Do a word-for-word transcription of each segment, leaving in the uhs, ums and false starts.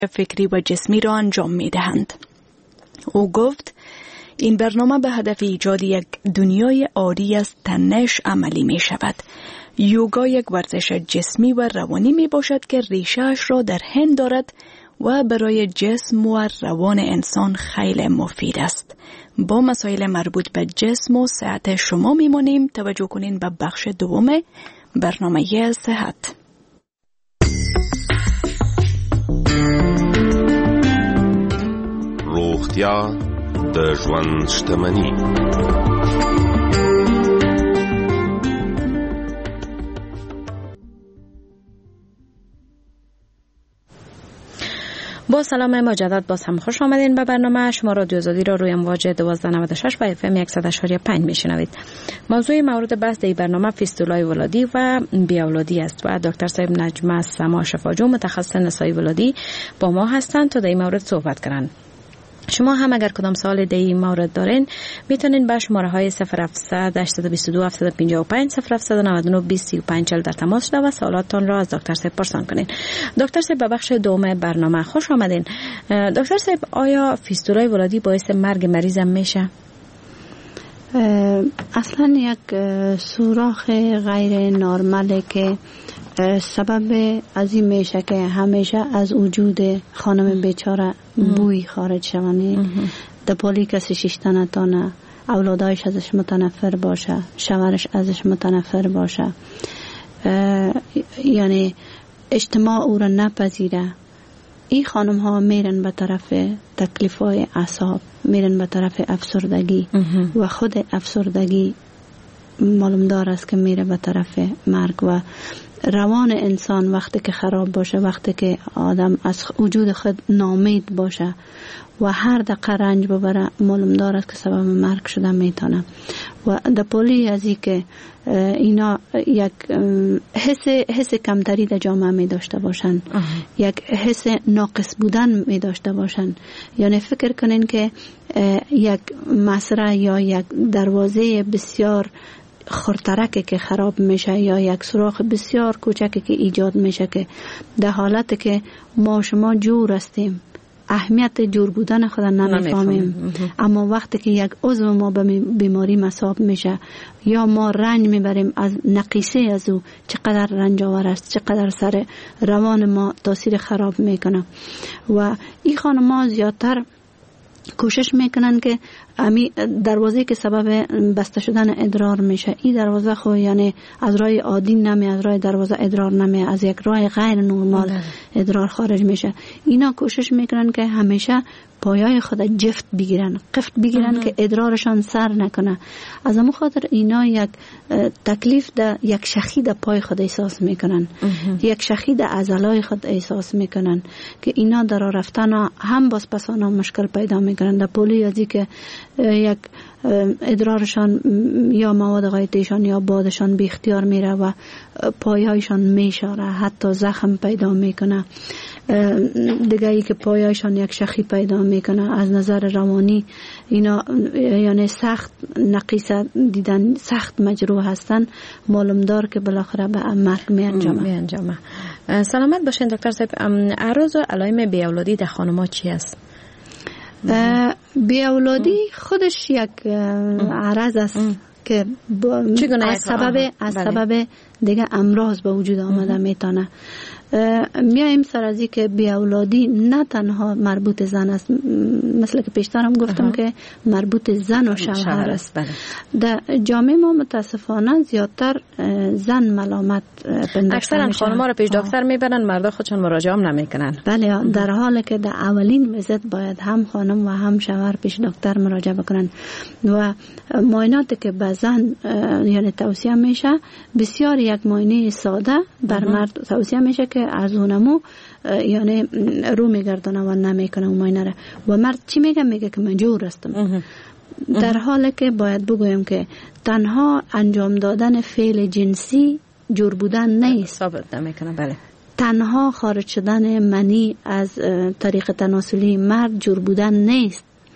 فکری و جسمی را انجام می دهند. او گفت این برنامه به هدف ایجاد یک دنیای عاری از تنش عملی می شود. یوگا یک ورزش جسمی و روانی می باشد که ریشه‌اش را در هند دارد و برای جسم و روان انسان خیلی مفید است. با مسائل مربوط به جسم و صحت شما میمانیم. توجه کنین به بخش دوم برنامه صحت. روغتیا د ژوند شتمني. با سلام مجدد باز هم خوش آمدین به برنامه. شما رادیو آزادی را روی امواج دوازده نود و شش و اف ام صد و شش و پنج میشنوید. موضوع مورد بحث در این برنامه فیستولای ولادی و بی اولادی است و دکتر صاحب نجمه سما شفاجو متخصص نسای ولادی با ما هستند تا در این مورد صحبت کنند. شما هم اگر کدام سوال در این مورد دارین میتونین به شماره های صفر هفتصد هشتصد و بیست و دو هفتصد و پنجاه و پنج صفر هفتصد و نود و نه بیست و پنج چهل در تماس شده و سوالاتتان را از دکتر صاحب پرسان کنین. دکتر صاحب به بخش دوم برنامه خوش آمدین. دکتر صاحب آیا فیستولای ولادی باعث مرگ مریضم میشه؟ اصلا یک سوراخ غیر نرماله که سبب از این میشه که همیشه از وجود خانم بیچاره بوی خارج شونه، دپالی کسی شیشته نتانه، اولادایش ازش متنفر باشه، شوهرش ازش متنفر باشه، یعنی اجتماع او را نپذیره. این خانم ها میرن به طرف تکلیف های اعصاب، میرن به طرف افسردگی و خود افسردگی معلوم دار است که میره به طرف مرگ. و روان انسان وقتی که خراب باشه، وقتی که آدم از وجود خود ناامید باشه و هر دقیقه رنج ببره، معلوم دار است که سبب مرگ شده میتونه. و در پولی از این که اینا یک حس حس کمتری در جامعه می داشته باشن، یک حس ناقص بودن می داشته باشن. یعنی فکر کنین که یک مسره یا یک دروازه بسیار خرترکی که خراب میشه یا یک سوراخ بسیار کوچکی که ایجاد میشه که در حالت که ما شما جور هستیم، اهمیت جور بودن خود نمیفهمیم، اما وقتی که یک عضو ما به بیماری مصاب میشه یا ما رنج میبریم از نقیصه از او، چقدر رنج آور است، چقدر سر روان ما تاثیر خراب میکنه. و این خانم‌ها زیادتر کوشش میکنن که امی دروازه که سبب بسته شدن ادرار میشه، این دروازه خو یعنی از راه عادی نمی، از راه دروازه ادرار نمی، از یک راه غیر نرمال ادرار خارج میشه. اینا کوشش میکنن که همیشه پایای خود جفت بگیرن، قفت بگیرن که ادرارشان سر نکنه. از همون خاطر اینا یک تکلیف ده یک شخی ده پای خود احساس میکنن، یک شخی ده عضلای خود احساس میکنن که اینا در رفتن هم باز پسانا مشکل پیدا میکنن. در پولی ازی که یک ادرارشان یا مواد غایطیشان یا بادشان بی اختیار میره و پایهایشان میشاره، حتی زخم پیدا میکنه. دیگه ای که پایهایشان یک شخی پیدا میکنه. از نظر روانی اینا یعنی سخت نقیصه دیدن، سخت مجروح هستن، معلوم دار که بالاخره به مرگ می انجامه. می انجامه. سلامت باشین دکتر صاحب. اعراض و علائم بی اولادی در خانم‌ها چی است؟ بی اولادی خودش یک عرض است که از سبب از سبب دیگه امراض به وجود آمده میتونه. میایم سر از این که بی اولادی نه تنها مربوط زن است، مثل که پیشترم گفتم آه. که مربوط زن و شوهر است. بله. در جامعه ما متاسفانه زیادتر زن ملامت پنداشته اکثرا خانم‌ها رو پیش دکتر میبرن، مردا خودشون مراجعه هم نمیکنن. بله، در حالی که در اولین ویزیت باید هم خانم و هم شوهر پیش دکتر مراجعه بکنن. و معایناتی که به زن یعنی توصیه میشه بسیار یک معاینه ساده بر مرد توصیه میشه که از اونمو یعنی رو میگردانه و نمیکنه اون معاینه را. و مرد چی میگه؟ میگه که من جور هستم، در حالی که باید بگویم که تنها انجام دادن فعل جنسی جور بودن نیست، ثابت نمیکنه. بله. تنها خارج شدن منی از طریق تناسلی مرد جور بودن نیست.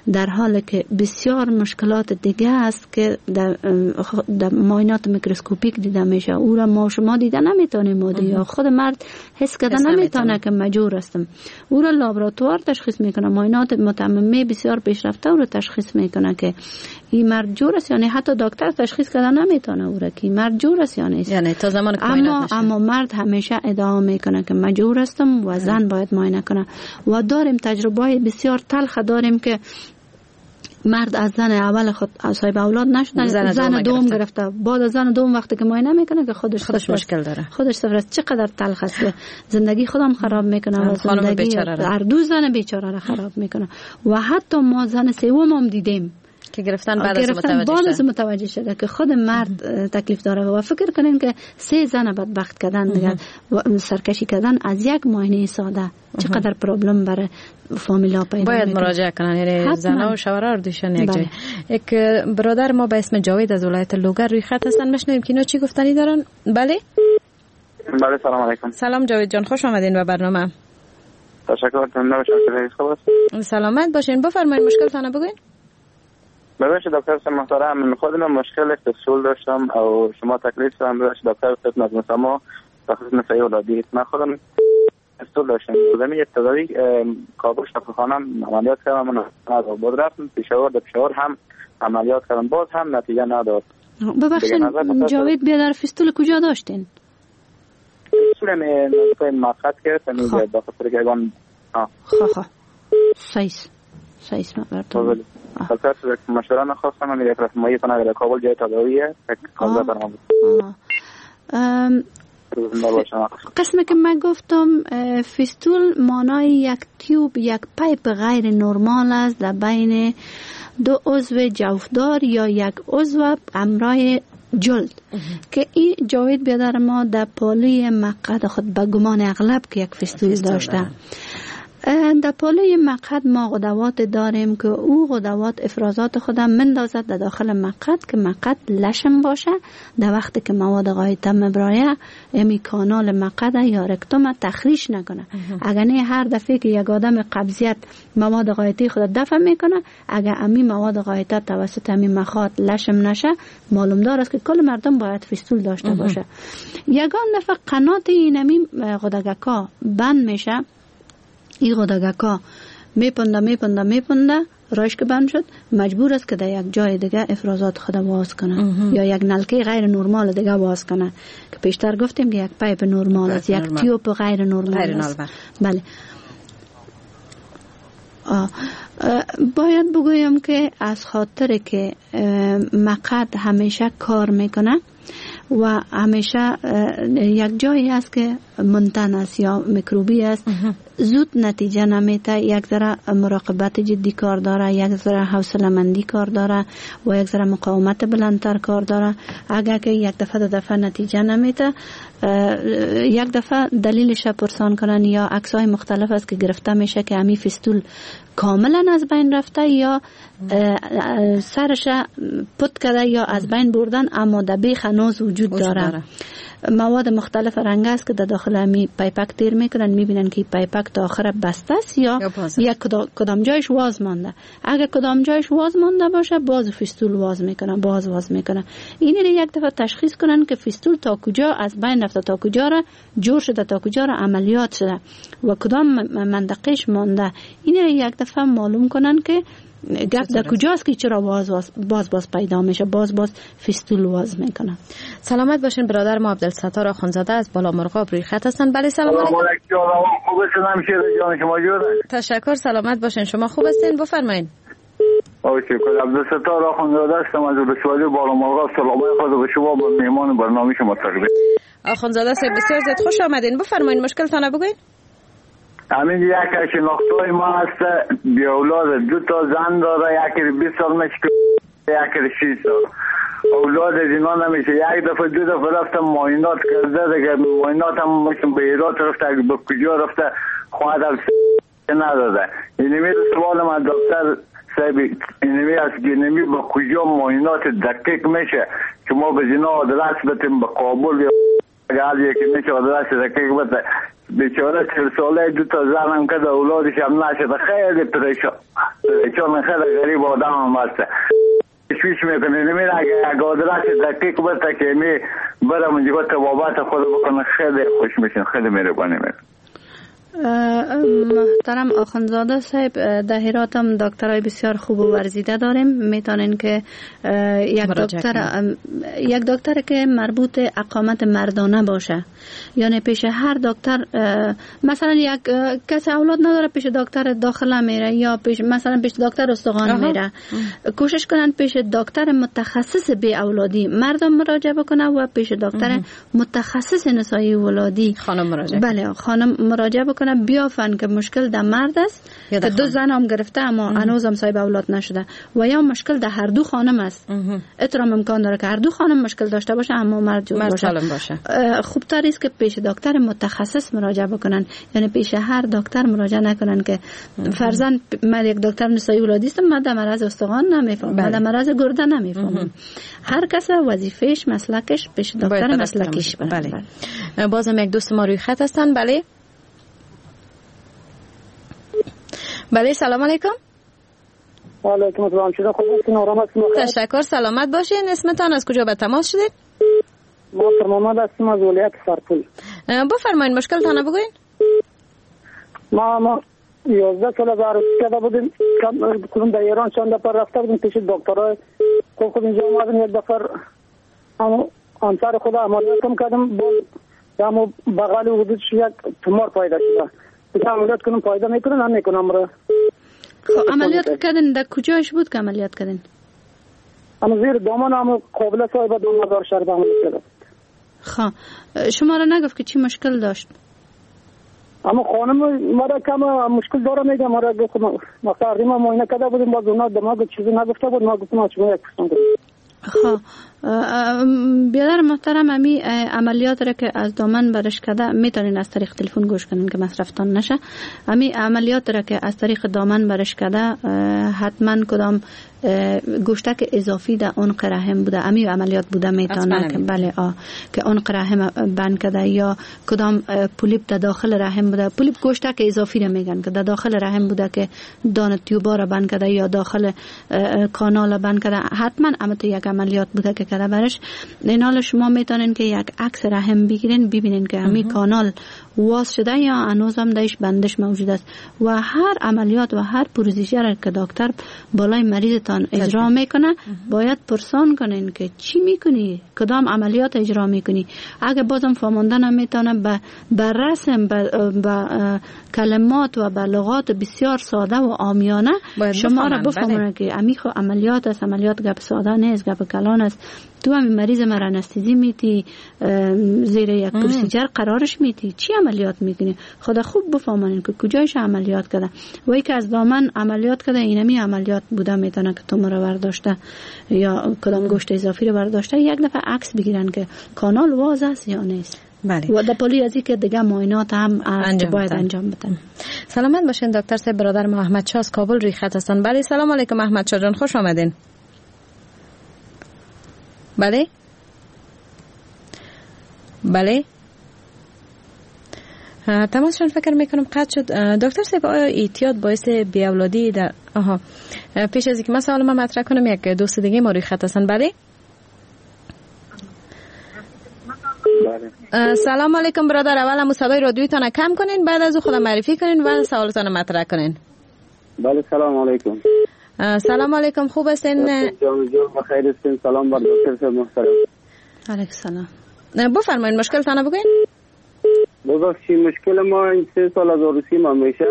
در حالی که بسیار مشکلات دیگه است که در, در معاینات میکروسکوپیک دیده میشه. او را ما شما دیده نمیتونیم و یا خود مرد حس کرده نمیتونه که مجبور هستم. او را لابراتوار تشخیص میکنه، معاینات متممه بسیار پیشرفته او را تشخیص میکنه که این مرد جور است، یعنی حتی دکتر تشخیص کرده نمیتونه او را که مرد جور است یا نیست. یعنی تا زمان که اما اما مرد همیشه ادعا میکنه که مجبور هستم و زن باید معاینه کنه. و داریم تجربه بسیار تلخ داریم که مرد از زن اول خود صاحب اولاد نشده، زن, زن دوم گرفته، بعد از زن دوم وقتی که معاینه میکنه که خودش خودش مشکل داره، خودش صفر است. چقدر تلخ است. زندگی خودم خراب میکنه و زندگی هر دو زن بیچاره را خراب میکنه. و حتی ما زن سوم هم دیدیم که گرفتن بعد از متوجه بعد از متوجه شده که خود مرد تکلیف داره. و فکر کنین که سه زن بدبخت کردن دیگه و سرکشی کردن از یک معاینه ساده چقدر پرابلم برای فامیلا پیدا باید میکنه. مراجعه کنن، یعنی زنها و شوهرها دوشن یک جای. یک برادر ما به اسم جاوید از ولایت لوگر روی خط هستن، میشنویم که اینا چی گفتنی دارن. بله بله سلام علیکم. سلام جاوید جان، خوش آمدین به برنامه. تشکر. تمام شما خوب سلامت باشین، بفرمایید مشکلتون بگوین. ببخشید دکتر محترم، من خودم مشکل فصول داشتم او شما تکلیف دادم ببخشید دکتر خدمت شما تخصص نسایی اولادی. من خودم فصول داشتم، زمین ابتدایی کابل شفاخانه عملیات کردم، من نداد بود رفتم پشاور، در پشاور هم عملیات کردم باز هم نتیجه نداد. ببخشید جاوید بیادر فصول کجا داشتین؟ فصول من نزدیک مقصد که تمیز داخل گیگان. ها خا خا سایس سایس ما براتون خاطر که مشوره نخواستم من یک رسمایی کنم در کابل جای تداویه که کابل برام قسمی که من گفتم فیستول مانای یک تیوب، یک پایپ غیر نرمال است در بین دو عضو جوفدار یا یک عضو همراه جلد که این جاوید بیادر ما در پاله مقعد خود به گمان اغلب که یک فیستول داشته. در پاله مقعد ما غدوات داریم که او غدوات افرازات خودم مندازد در داخل مقعد که مقعد لشم باشه. در وقتی که مواد غایطه مبرایه امی کانال مقعد یا رکتوم تخریش نکنه. اگر نه هر دفعه که یک آدم قبضیت مواد غایطه خود دفع میکنه، اگر امی مواد غایطه توسط امی مخاط لشم نشه، معلوم دار است که کل مردم باید فیستول داشته باشه. یگان دفعه قنات این امی غدگکا بند میشه، این غدگکا میپنده میپنده میپنده رایش که بند شد، مجبور است که در یک جای دیگه افرازات خود باز کنه یا یک نلکه غیر نرمال دیگه باز کنه که پیشتر گفتیم که یک پایپ نرمال است، یک تیوب غیر نرمال است. بله. آه. باید بگویم که از خاطر که مقعد همیشه کار میکنه و همیشه یک جایی است که منتن است یا میکروبی است، زود نتیجه نمیده. یک ذره مراقبت جدی کار داره، یک ذره حوصله مندی کار داره و یک ذره مقاومت بلندتر کار داره. اگر که یک دفعه دو دفعه نتیجه نمیده، یک دفعه دلیلش پرسان کنن یا عکسای مختلف است که گرفته میشه که امی فیستول کاملا از بین رفته یا سرش پت کرده یا از بین بردن، اما در بیخ هنوز وجود داره. داره. مواد مختلف رنگ است که در داخل امی پایپک تیر میکنن، میبینن که پایپک تا آخر بسته است یا, یا یک کدام جایش واز مانده. اگر کدام جایش واز مانده باشه، باز فیستول واز میکنن، باز واز میکنن. اینی رو یک دفعه تشخیص کنن که فیستول تا کجا از بین رفته، تا کجا را جور شده، تا کجا را عملیات شده و کدام منطقهش مانده. اینی رو یک دفعه معلوم کنن که گپ در کجاست که چرا باز باز باز باز پیدا میشه، باز باز فیستول واز میکنه. سلامت باشین برادر ما عبدالستار آخونزاده از بالا مرغاب روی خط هستن. بله سلام علیکم. خوب هستم جان، شما جوره؟ تشکر. سلامت باشین، شما خوب هستین؟ بفرمایید. اوکی، عبدالستار آخونزاده هستم از ولسوالی بالا مرغاب. سلام خدا به شما و مهمان برنامه شما تقدیم. آخونزاده صاحب بسیار زیاد خوش آمدین. بفرمایید مشکلتون بگوین. همین یک شناختای ما هست، بی اولاد، دو تا زن داره، یکی بیست سال میشه، یکی شش سال. اولاد اینا نمیشه. یک دفعه دو دفعه رفتم معاینات کرده دیگه، معاینات هم میشم به ایراد رفته، به کجا رفته خواهد نداده. اینمی سوال من دکتر صاحب، اینمی از گینمی به کجا معاینات دقیق میشه که ما به اینا آدرس بتیم به کابل یا اگر یکی میشه آدرس دقیق بده بیچاره چهل ساله دو تا زنم که اولادش هم نشده، خیلی پریشان پریشان خیلی غریب آدم هم هسته. تشویش میکنه نمیره اگه اگه آدرس دقیق بسته که می برم اونجا تبابت خود بکنه خیلی خوش میشین، خیلی مهربانی میکنه. محترم آخوندزاده صاحب، در هرات هم دکترای بسیار خوب و ورزیده داریم. میتونین که یک دکتر یک دکتر که مربوط اقامت مردانه باشه، یعنی پیش هر دکتر، مثلا یک کسی اولاد نداره پیش دکتر داخله میره یا پیش مثلا پیش دکتر استخوان میره، کوشش کنن پیش دکتر متخصص بی اولادی مردم مراجعه بکنه و پیش دکتر متخصص نسایی ولادی خانم مراجعه بله خانم مراجعه بکنه، بیافن که مشکل در مرد است که دو زن هم گرفته اما هنوز هم صاحب اولاد نشده، و یا مشکل در هر دو خانم است. اترام امکان داره که هر دو خانم مشکل داشته باشه اما مرد جو باشه. باشه. خوب تر است که پیش دکتر متخصص مراجعه بکنن، یعنی پیش هر دکتر مراجعه نکنن که فرضاً من یک دکتر نسایی ولادی هستم، من در مرض استخوان نمیفهمم، من در مرض گرده نمیفهمم. هر کس وظیفه‌اش مسلکش پیش دکتر مسلکیش بره. بله. بازم یک دوست ما روی خط هستن. بله بله سلام علیکم. و علیکم السلام. چطور خوب هستین؟ آرام هستین؟ تشکر، سلامت باشین. اسمتان از کجا به تماس شدید؟ ما فرمانده هستیم از ولایت سرپل. بفرمایید مشکلتان بگوین. ما ما یازده سال از عروسی کرده بودیم، کدوم در ایران چند دفعه رفته بودیم پیش دکترای خوب خوب اینجا اومدیم، یک دفعه اما همسر خود عملیاتم کردم، باز اما بغل حدودش یک تومور پیدا شده. دیگه عملیات کنم پیدا میکنن هم میکنم را. خب عملیات کردن در کجاش بود که عملیات کردن؟ اما زیر دامان هم قابل صاحب دامان دار شرب عملیات کرده. خب شما را نگفت که چی مشکل داشت؟ اما خانم ما را کم مشکل داره میگم، ما را گفتم مثلا ریما معاینه کرده بودیم، باز اونا دماغ چیزی نگفته بود، ما گفتم شما یک پرسان کنیم. خب بیادر محترم، امی عملیات را که از دامن برش کرده میتونین از طریق تلفن گوش کنین که مصرفتان نشه. امی عملیات را که از طریق دامن برش کرده حتما کدام گوشتک اضافی در اون رحم بوده، امی عملیات بوده میتونه که بله آ که اون رحم بند کرده، یا کدام پولیپ در داخل رحم بوده. پولیپ گوشتک اضافی را میگن که در داخل رحم بوده که دانه تیوبا را بند کرده یا داخل کانال بند کرده، حتما امت یک عملیات بوده که کرده برش. این حال شما میتونین که یک عکس رحم بگیرین ببینین که همین کانال واس شده یا هنوز هم دایش بندش موجود است، و هر عملیات و هر پروسیجر که دکتر بالای مریضتان اجرا میکنه باید پرسان کنین که چی میکنی، کدام عملیات اجرا میکنی. اگه بازم فهمانده نمیتونه به به رسم به کلمات و به لغات بسیار ساده و عامیانه شما را بفهمونه که امی خو عملیات است، عملیات گپ ساده نیست، گپ کلان است. تو هم مریض مرا انستیزی میتی، زیر یک پروسیجر قرارش میتی، چی عملیات میکنی؟ خدا خوب بفهمونین که کجایش عملیات کرده. وای که از دامن عملیات کرده اینمی عملیات بوده میتونه که تومور رو برداشته یا کدام گوشت اضافی رو برداشته. یک دفعه عکس بگیرن که کانال واز است یا نیست. بله. و در پلی ازی که دیگه معاینات هم انجام باید بتن. انجام بدن. سلامت باشین دکتر صاحب. برادر ما احمد شاه از کابل روی خط هستن. بله سلام علیکم احمد شاه جان، خوش آمدین. بله بله تماسشان فکر میکنم قطع شد. دکتر صاحب آیا اعتیاد باعث بیاولادی در آها پیش از اینکه من سوالم مطرح کنم یک دوست دیگه ما روی خط هستن. بله بله سلام علیکم برادر. اول هم صدای رادیویتون کم کنین، بعد از او خودم معرفی کنین و سوالتون مطرح کنین. بله سلام علیکم. سلام علیکم، خوب هستین؟ جان جان بخیر هستین. سلام بر دکتر صاحب محترم. علیکم سلام. بفرمایید مشکلتون بگین. ببخشید مشکل ما این سه سال از عروسی ما میشه.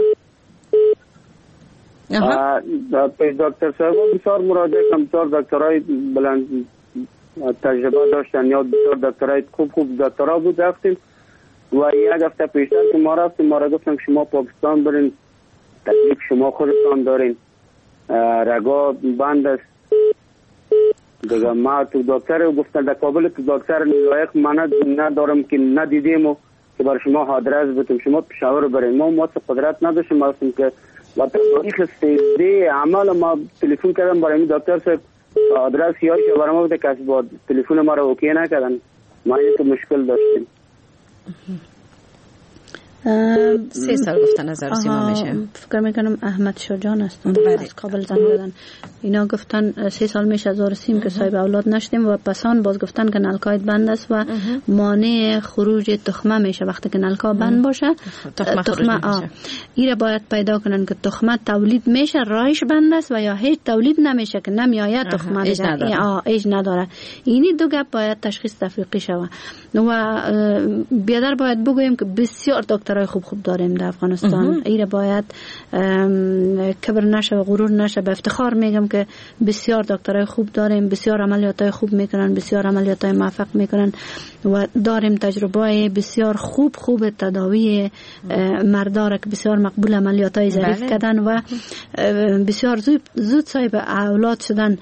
آها پیش دکتر صاحب بسیار مراجعه کردم، بسیار دکترای بلند تجربه داشتن یا بسیار دکترای خوب خوب دکترا بود رفتیم و یک هفته پیشتر که ما رفتیم ما را گفتن شما پاکستان برین، تکلیف شما خودتان دارین، رگا بند است دیگه. ما تو دکتر گفتن در کابل تو دکتر لایق من ندارم که ندیدیم که برای شما آدرس بتیم، شما پشاور برین. ما ما قدرت نداشتیم واسه که و تاریخ سیزده عمل ما تلفن کردم برای این دکتر صاحب آدرس یادش برای ما بده که با تلفن ما رو اوکی نکردن، ما این تو مشکل داشتیم. سه سال گفتن از آرسیما میشه. فکر میکنم احمد شجان هستن از کابل زنگ زدن، اینا گفتن سه سال میشه از آرسیم که صاحب اولاد نشدیم و پسان باز گفتن که نلکای بند است و مانع خروج تخمه میشه. وقتی که نلکا بند باشه تخمه, تخمه ایره باید پیدا کنن که تخمه تولید میشه رایش بند است و یا هیچ تولید نمیشه که نمیآید تخمه ایج نداره. ایج نداره. اینی دو گپ باید تشخیص تفریقی شود و بیادر باید بگوییم که بسیار دکترای خوب خوب داریم در افغانستان. ایره باید کبر نشه و غرور نشه. به افتخار میگم که بسیار دکترای خوب داریم، بسیار عملیاتای خوب میکنن، بسیار عملیاتای موفق میکنن و داریم تجربه بسیار خوب خوب تداوی مردار که بسیار مقبول عملیاتای ظریف کردن و بسیار زود صاحب اولاد شدن.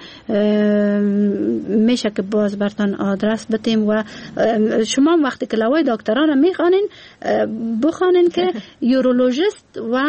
میشه که باز برتان آدرس بتیم و شما وقتی که لوای دکتران میخوانین بخوانین که یورولوژیست و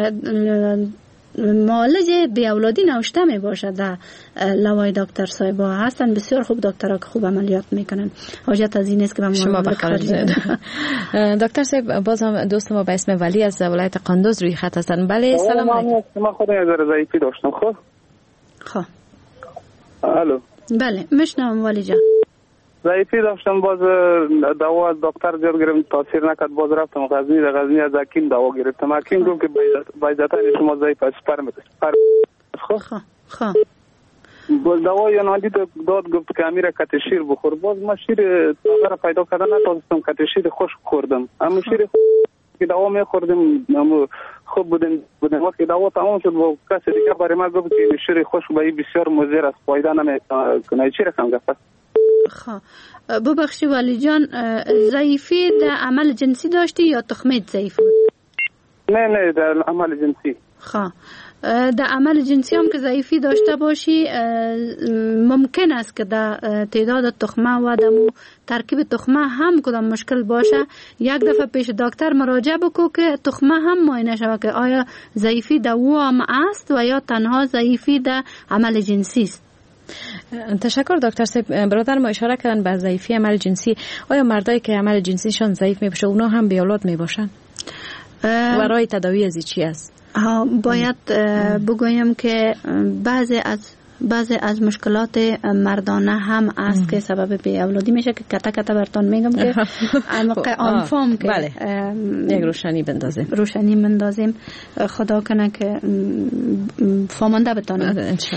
معالج بی اولادی نوشته می باشه در لوای دکتر صاحب هستن. بسیار خوب دکترها که خوب عملیات میکنن. حاجت از این است که شما بخارج دکتر صاحب. باز هم دوست ما به اسم ولی از ولایت قندوز روی خط هستن. بله سلام علیکم. ما خود از ضعیفی داشتم. خب خب الو. بله میشنوم ولی جان. ضعیفی داشتم، باز دوا از دکتر جور گرفتم، تاثیر نکرد، باز رفتم غزنی، در غزنی از حکیم دوا گرفتم. حکیم گفت که بایدتا شما ضعیف اسپرم اسپرم خب خب باز دوا یا نادی داد گفت که امیر کت شیر بخور. باز ما شیر تازه پیدا کردن نتونستم، کت شیر خوش خوردم. اما شیر که دوا میخوردم اما خوب بودن بودن وقتی دوا تمام شد با کسی دیگه برای ما گفت که شیر خوش به بسیار مضر است، فایده نمیکنه. چی رقم گفت؟ خب ببخشی ولی جان، ضعیفی در عمل جنسی داشتی یا تخمیت ضعیف بود؟ نه نه در عمل جنسی. خب در عمل جنسی هم که ضعیفی داشته باشی ممکن است که در تعداد تخمه و دمو ترکیب تخمه هم کدام مشکل باشه. یک دفعه پیش دکتر مراجعه بکو که تخمه هم معاینه شود که آیا ضعیفی در او هم است و یا تنها ضعیفی در عمل جنسی است. تشکر دکتر صاحب. برادر ما اشاره کردن به ضعیفی عمل جنسی. آیا مردایی که عمل جنسیشان ضعیف میباشه اونا هم بی اولاد میباشن؟ و راه تداوی از چی است؟ باید بگویم که بعضی از بعضی از مشکلات مردانه هم است که سبب بی اولادی میشه که کتا کتا برتان میگم که موقع آنفام که بله. یک روشنی بندازیم روشنی بندازیم خدا کنه که فامانده بتانم.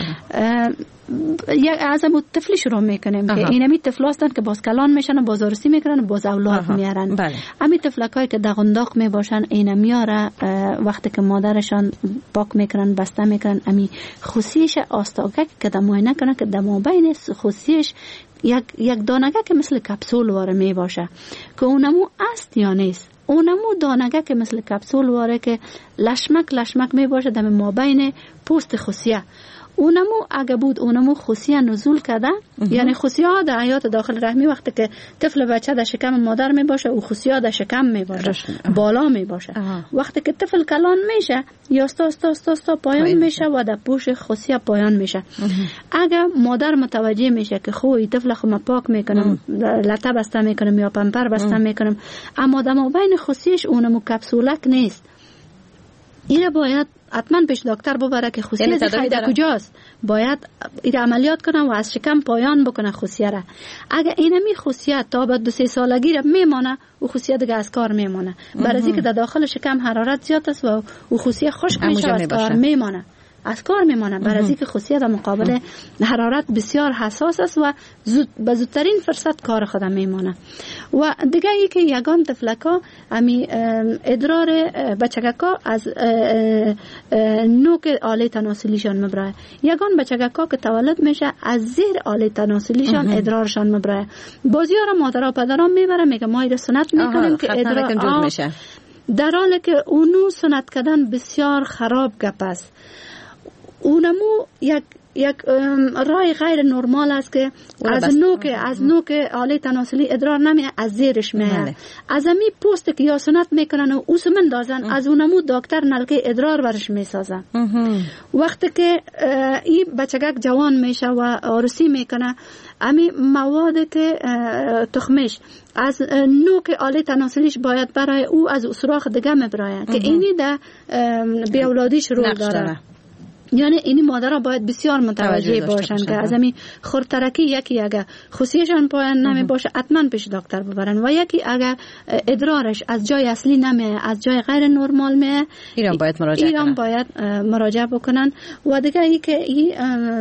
یک از امو طفلی شروع میکنیم که اینمی طفل هستن که باز کلان میشن و باز عروسی میکنن و باز اولاد میارن. بله. امی طفلکایی که دغنداق میباشن اینا میاره وقتی که مادرشان پاک میکنن بسته میکنن امی خوسیش آستاگه که در معاینه کنن که در مابین خوسیش یک یک دانگه که مثل کپسول واره میباشه که اونمو است یا نیست. اونمو دانگه که مثل کپسول واره که لشمک لشمک میباشه در مابین پوست خوسیه. اونمو اگه بود اونمو خوسیه نزول کرده، یعنی خوسیه ها در حیات داخل رحمی وقتی که طفل بچه در شکم مادر می باشه او خوسیه ها در شکم می باشه بالا می باشه. وقتی که طفل کلان میشه یا ستا ستا ستا ستا پایان میشه و در پوش خوسیه پایان میشه. اگه مادر متوجه میشه که خوی طفل خو پاک میکنم لطه بسته میکنم یا پمپر بسته میکنم اما در مابین خوسیش اونمو کپسولک نیست، اینه باید حتما پیش دکتر ببره که خوسیه خیلی کجاست. باید این عملیات کنه و از شکم پایان بکنه خوسیه را. اگه اینمی خوسیه تا بعد دو سه سالگی را میمانه او خوسیه دیگه از کار میمانه. برای اینکه در داخل شکم حرارت زیاد است و او خوسیه خشک میشه از کار میمانه. از کار میمانه برای اینکه خوسیه در مقابل حرارت بسیار حساس است و زود به زودترین فرصت کار خود میمانه. و دیگه ای که یگان طفلکا امی ادرار بچگکا از نوک آله تناسلیشان مبرای. یگان بچگکا که تولد میشه از زیر آله تناسلیشان ادرارشان مبرای. بازیارا مادرها پدران میبره میگه ما ایره سنت میکنیم که ادرار میشه. در حالی که اونو سنت کردن بسیار خراب گپ است. اونمو یک یک رای غیر نرمال است که از نوک از نوک آله تناسلی ادرار نمی از زیرش میاد. از امی پوست که یا سنت میکنن و اوس مندازن از اونمو دکتر نلکه ادرار برش میسازه. وقتی که این بچگک جوان میشه و عروسی میکنه، امی مواد که تخمش از نوک آله تناسلیش باید برای او از سوراخ دیگه میبراید که اینی در بیاولادیش رول داره. یعنی اینی مادرها باید بسیار متوجه باشن که از همین خردترکی یکی اگر خوسیشان پایان نمی باشه حتما پیش دکتر ببرن و یکی اگر ادرارش از جای اصلی نمی از جای غیر نرمال می ایران باید مراجعه ایران باید مراجعه بکنن. و دیگه ای که ای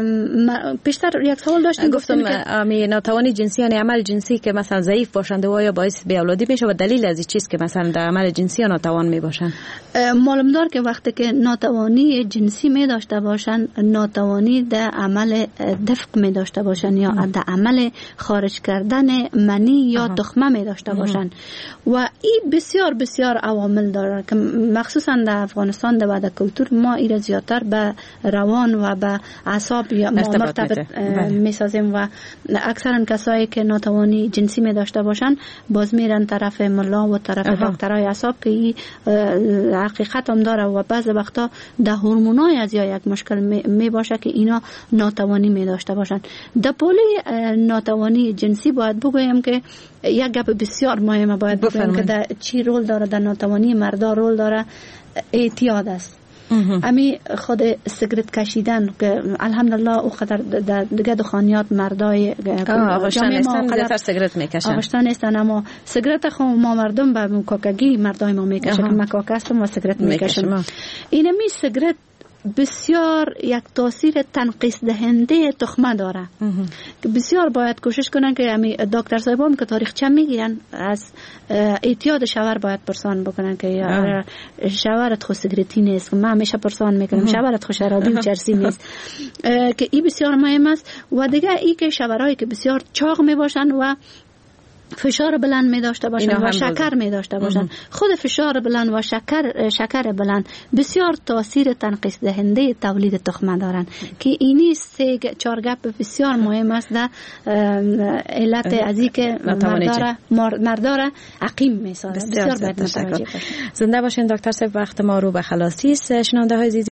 پیشتر یک سوال داشتیم گفتم امی ناتوانی جنسی یعنی عمل جنسی که مثلا ضعیف باشند و یا باعث بی اولادی میشه و دلیل از این چیز که مثلا در عمل جنسی ناتوان می باشن. معلوم دار که وقتی که ناتوانی جنسی می داشته باشن، ناتوانی در عمل دفق می داشته باشن یا در عمل خارج کردن منی یا تخمه می داشته باشن و این بسیار بسیار عوامل داره که مخصوصا در افغانستان در بعد کلتور ما ایره زیادتر به روان و به اعصاب یا مرتبط می سازیم و اکثرا کسایی که ناتوانی جنسی می داشته باشن باز میرن طرف ملا و طرف دکترای اعصاب که این حقیقت هم داره و بعض وقتا در هورمونای از یا یک مشکل می, می باشه که اینا ناتوانی می داشته باشن. در پولی ناتوانی جنسی باید بگویم که یک گپ بسیار مهمه باید بگویم که در چی رول داره در ناتوانی مردا رول داره، اعتیاد است. امی خود سیگرت کشیدن که الحمدلله او قدر دیگه دخانیات مردای آغشتن نیستن دیگر سیگرت میکشن آغشتن نیستن، اما سیگرت خو ما مردم به مکاکگی مردای ما میکشن که مکاک هستم و سیگرت میکشن. اینمی سیگرت بسیار یک تاثیر تنقیص دهنده تخمه داره که بسیار باید کوشش کنن که امی دکتر صاحبام که تاریخچه میگیرن از اعتیاد شوهر باید پرسان بکنن که شوهرت خود سیگرتی نیست که من همیشه پرسان میکنم شوهرت خود شرابی و چرسی نیست که این بسیار مهم است. و دیگه ای که شوهرایی که بسیار چاق میباشن و فشار بلند می داشته باشن و شکر می داشته باشن، خود فشار بلند و شکر شکر بلند بسیار تاثیر تنقیص دهنده تولید تخمه دارن که اینی سه چهار گپ بسیار مهم است در علت ازی که مرداره مرداره عقیم می سازه. بسیار باید متوجه باشین. زنده باشین دکتر صاحب، وقت ما رو به خلاصی است. شنونده های